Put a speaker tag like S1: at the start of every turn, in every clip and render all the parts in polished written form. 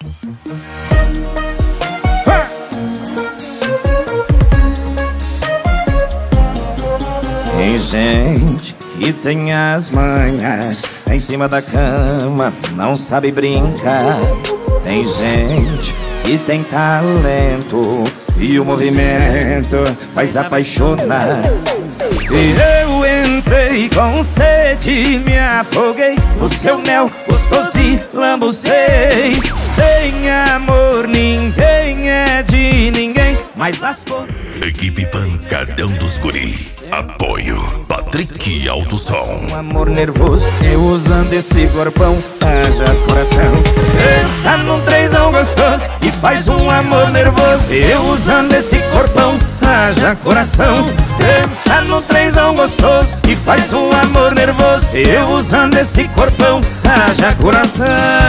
S1: Tem gente que tem as manhas em cima da cama, não sabe brincar. Tem gente que tem talento e o movimento faz apaixonar. E eu entrei com sede, me afoguei no seu mel gostoso e lambuzei. Sem amor ninguém é de ninguém, mas lascou.
S2: Equipe Pancadão dos Guri. Apoio Patrick Alto Som.
S1: Um amor nervoso, eu usando esse corpão, haja coração. Pensa num trenzão gostoso que faz um amor nervoso, eu usando esse corpão, haja coração. Pensa num trenzão gostoso que faz um amor nervoso, eu usando esse corpão, haja coração.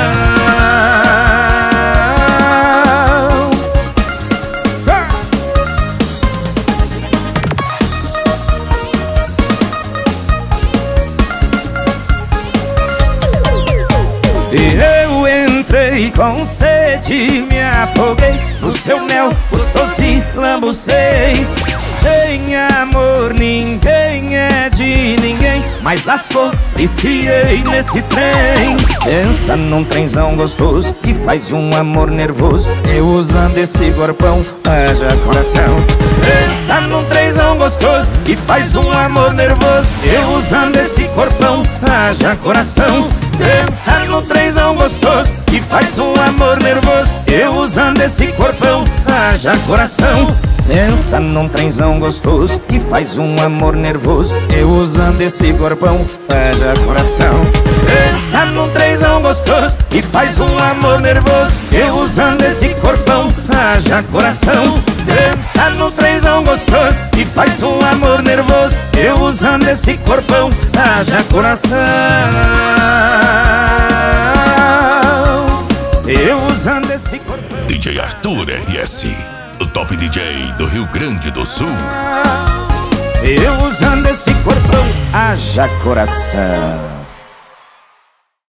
S1: E eu entrei com sede, me afoguei no seu mel gostoso e lambuzei. Sem amor ninguém é de ninguém, mas lascou, viciei nesse trem. Pensa num trenzão gostoso que faz um amor nervoso, eu usando esse corpão, haja coração. Pensa num trenzão gostoso que faz um amor nervoso, eu usando esse corpão, haja coração. Pensa no trenzão gostoso que faz um amor nervoso, eu usando esse corpão, haja coração. Pensa num trenzão gostoso que faz um amor nervoso, eu usando esse corpão, haja coração. Pensa num trenzão gostoso que faz um amor nervoso, eu usando esse corpão, haja coração. Pensa no trenzão gostoso que faz um amor nervoso, eu usando esse corpão, haja coração. Eu usando esse corpão.
S2: DJ Arthur RS, o top DJ do Rio Grande do Sul.
S1: Eu usando esse corpão, haja coração.